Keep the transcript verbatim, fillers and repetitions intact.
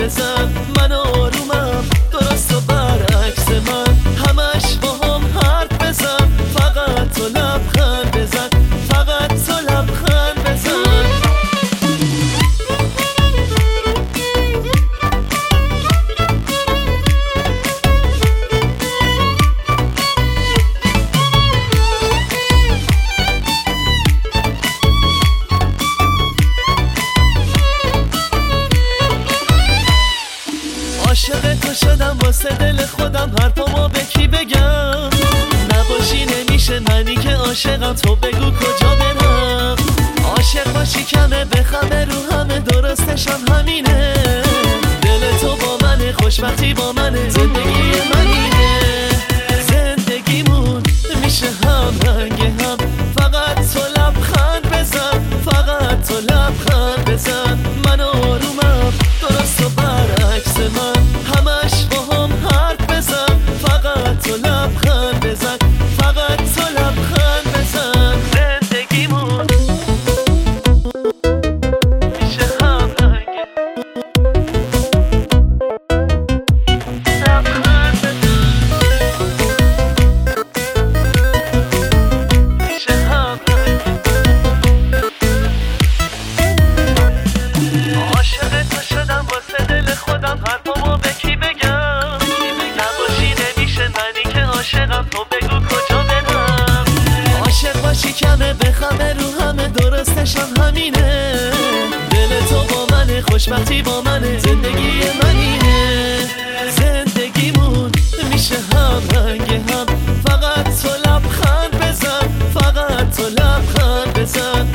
بزن. من آرومم درست و برعکس من، همش با هم حرف بزن. فقط تو لبخند بزن، فقط تو لبخند بزن. عاشق تو شدم واسه دل خودم، حرفامو به کی بگم؟ نباشی نمیشه منی که عاشقم، تو بگو کجا برم؟ عاشق باشی کمه بخمه رو همه، درستشم همینه. دل تو با منه، خوشبختی با منه، زندگی منینه. زندگیمون میشه هم رنگ هم، فقط تو لبخند بزن، فقط تو لبخند بزن. من آرومم درست و برعکس من، همش با هم حرف بزن. فقط تو لبخند بزن، فقط تو لبخند بزن. زندگیمون میشه هم رنگ لبخند بزن، میشه هم رنگ. عاشق تو شدم واسه دل خودم، حرفامو به کی بگم؟ نباشی نمیشه منی که عاشقم، تو بگو کجا برم؟ عاشق باشی کمه بخمه رو همه، درستشم همینه. دل تو با منه، خوشبختی با منه، زندگی منینه. زندگیمون میشه هم رنگ هم، فقط تو لبخند بزن، فقط تو لبخند بزن.